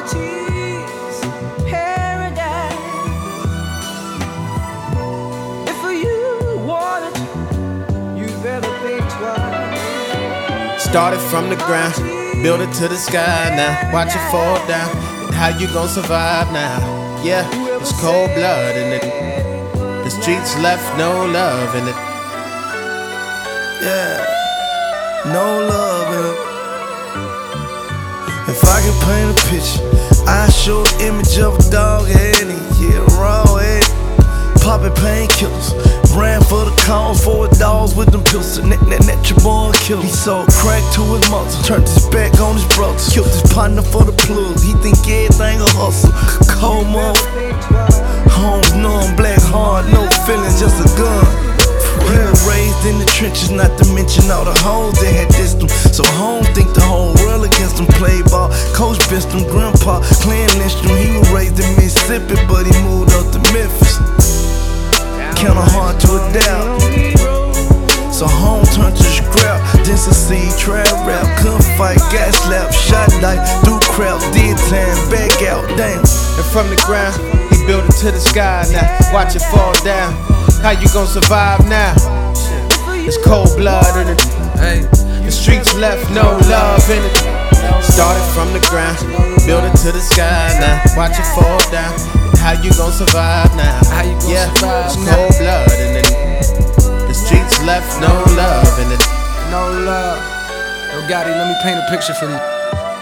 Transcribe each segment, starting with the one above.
poverty's paradise. If you want it, you better think twice. Started from the ground, build it to the sky now. Watch it fall down, and how you gon' survive now? Yeah, it's cold blood in it. The streets left no love in it. Yeah, no love in it. If I can paint a picture, I show an image of a dog head and yeah, raw head. Popping painkillers, ran for the cause for his dogs with them pills. Net your boy killer. He sold crack to his mother, turned his back on his brothers, killed his partner for the plug. He think everything a hustle. Cold mother, homes numb, black hard, no feelings, just a gun. He was raised in the trenches, not to mention all the hoes that had dissed him. So home think the whole world against him. Play ball, coach benched him, grandpa clan lynched him. He was raised in Mississippi, but he moved up to Memphis. Kinda hard to adapt. So home turned to scrap, then succeed, trap rap. Couldn't fight, got slapped, shot like through crap, did time, back out, damn. And from the ground, he built it to the sky now. Watch it fall down. How you gon' survive now? It's cold blood in it. The streets left no love in it. Started from the ground, build it to the sky now. Watch it fall down. And how you gon' survive now? Yeah, it's cold blood in it. The streets left no love in it. No love. Yo, Gotti, let me paint a picture for you.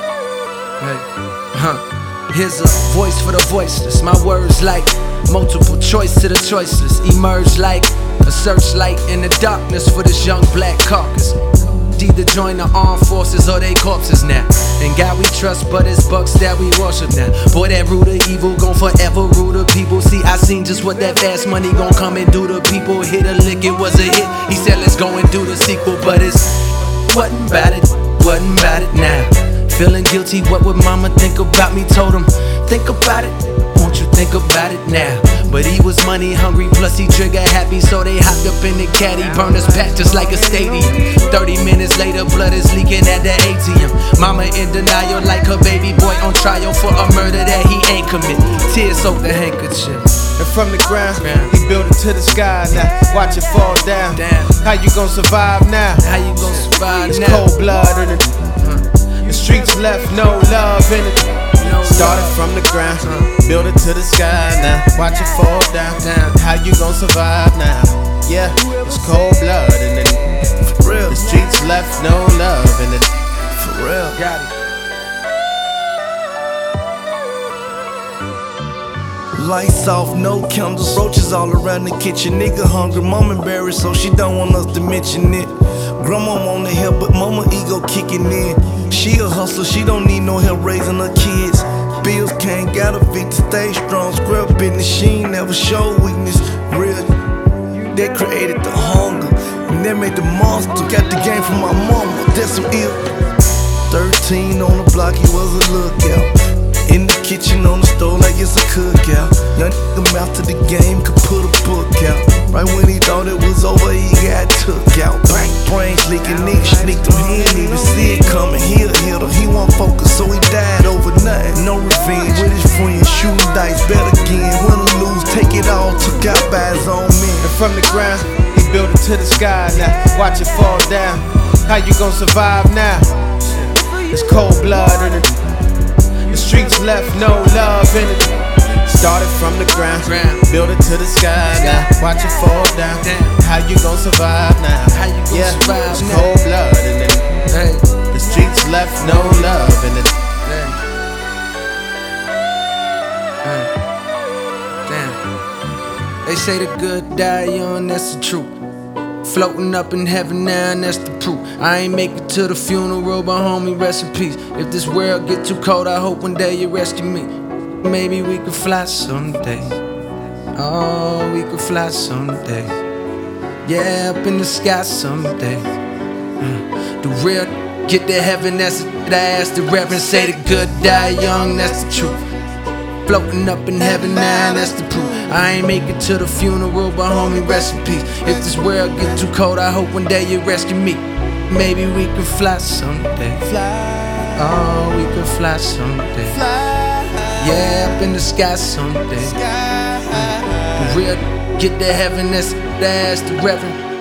Here's a voice for the voiceless. My words like multiple choice to the choiceless. Emerge like a searchlight in the darkness for this young black caucus. Either join the armed forces or they corpses now. And God we trust, but it's bucks that we worship now. Boy, that root of evil gon' forever rule the people. See, I seen just what that fast money gon' come and do to people. Hit a lick, it was a hit. He said let's go and do the sequel, but it's wasn't about it now. Feeling guilty, what would mama think about me? Told him, think about it, won't you think about it now? But he was money hungry, plus he trigger happy. So they hopped up in the caddy, burned his pack just like a stadium. 30 minutes later, blood is leaking at the ATM. Mama in denial like her baby boy on trial for a murder that he ain't commit. Tears soak the handkerchief. And from the ground, he built it to the sky now. Watch it fall down. How you gon' survive now? How you gon' survive it's now? Cold blood in it. The streets left no love in it. Started from the ground, build it to the sky now. Watch it fall down. How you gon' survive now? Yeah, it's cold blood in it. For real. The streets left no love in it. For real. Got it. Lights off, no candles, roaches all around the kitchen. Nigga hungry, mom embarrassed, so she don't want us to mention it. Grandma wanna help, but mama ego kicking in. She a hustler, she don't need no help raising her kids. Bills can't got a fit to stay strong. Scrub business, she ain't never show weakness. Real, that created the hunger, and that made the monster. Got the game from my mama, that's some ill. 13 on the block, he was a lookout. In the kitchen, on the stove like it's a cookout. Young nigga mouth to the game, could put a book out. Right when he thought it was over, he got took out. Bang, brains leaking, nigga sneaked him. He ain't even see it coming. He'll hit him, he won't focus, so he died overnight. No revenge with his friends, shooting dice, bet again. Win or lose, take it all, took out by his own men. And from the ground, he built it to the sky now. Watch it fall down. How you gon' survive now? It's cold blood in it. The streets left no love in it. Started from the ground, build it to the sky now. Watch it fall down. How you gon' survive now? Yeah, it's cold blood in it. The streets left no love in it. Damn. They say the good die young, that's the truth. Floating up in heaven now, and that's the proof. I ain't make it to the funeral, but homie, rest in peace. If this world get too cold, I hope one day you rescue me. Maybe we could fly someday. Oh, we could fly someday. Yeah, up in the sky someday. The real get to heaven, that's it. I asked the reverend, say the good die young, that's the truth. Floating up in heaven now, that's the proof. I ain't make it to the funeral, but homie, rest in peace. If this world get too cold, I hope one day you rescue me. Maybe we could fly someday. Oh, we could fly someday. Yeah, up in the sky someday. The real get to heaven, that's the Reverend.